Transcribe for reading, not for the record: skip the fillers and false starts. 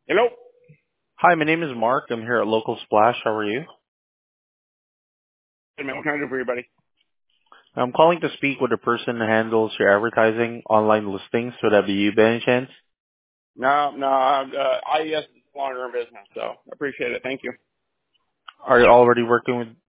Hello. Hi, my name is Mark. I'm here at Local Splash. How are you? Hey, man, what can I do for you, buddy? I'm calling to speak with the person who handles your advertising online listings. Would that be you by any chance? No, IES is no longer in business, so I appreciate it. Thank you. Are you already working with